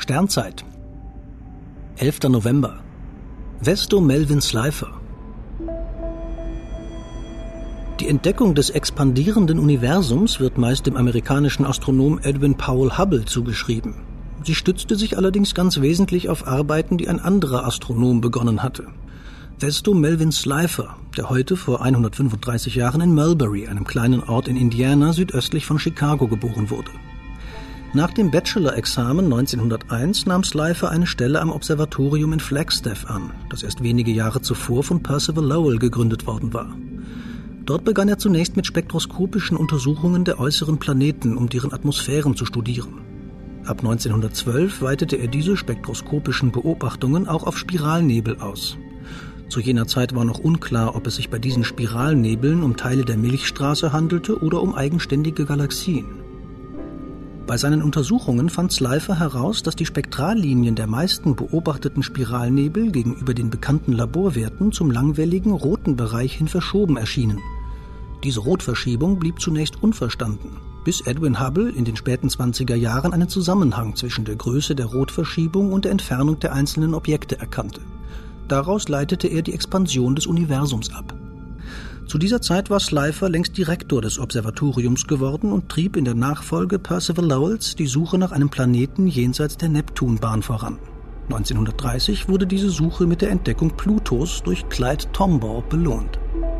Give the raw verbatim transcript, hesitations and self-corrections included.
Sternzeit. elfter November. Vesto Melvin Slipher. Die Entdeckung des expandierenden Universums wird meist dem amerikanischen Astronom Edwin Powell Hubble zugeschrieben. Sie stützte sich allerdings ganz wesentlich auf Arbeiten, die ein anderer Astronom begonnen hatte. Vesto Melvin Slipher, der heute vor hundertfünfunddreißig Jahren in Mulberry, einem kleinen Ort in Indiana, südöstlich von Chicago, geboren wurde. Nach dem Bachelor-Examen neunzehnhunderteins nahm Slipher eine Stelle am Observatorium in Flagstaff an, das erst wenige Jahre zuvor von Percival Lowell gegründet worden war. Dort begann er zunächst mit spektroskopischen Untersuchungen der äußeren Planeten, um deren Atmosphären zu studieren. Ab neunzehnhundertzwölf weitete er diese spektroskopischen Beobachtungen auch auf Spiralnebel aus. Zu jener Zeit war noch unklar, ob es sich bei diesen Spiralnebeln um Teile der Milchstraße handelte oder um eigenständige Galaxien. Bei seinen Untersuchungen fand Slipher heraus, dass die Spektrallinien der meisten beobachteten Spiralnebel gegenüber den bekannten Laborwerten zum langwelligen roten Bereich hin verschoben erschienen. Diese Rotverschiebung blieb zunächst unverstanden, bis Edwin Hubble in den späten zwanziger Jahren einen Zusammenhang zwischen der Größe der Rotverschiebung und der Entfernung der einzelnen Objekte erkannte. Daraus leitete er die Expansion des Universums ab. Zu dieser Zeit war Slipher längst Direktor des Observatoriums geworden und trieb in der Nachfolge Percival Lowells die Suche nach einem Planeten jenseits der Neptunbahn voran. neunzehnhundertdreißig wurde diese Suche mit der Entdeckung Plutos durch Clyde Tombaugh belohnt.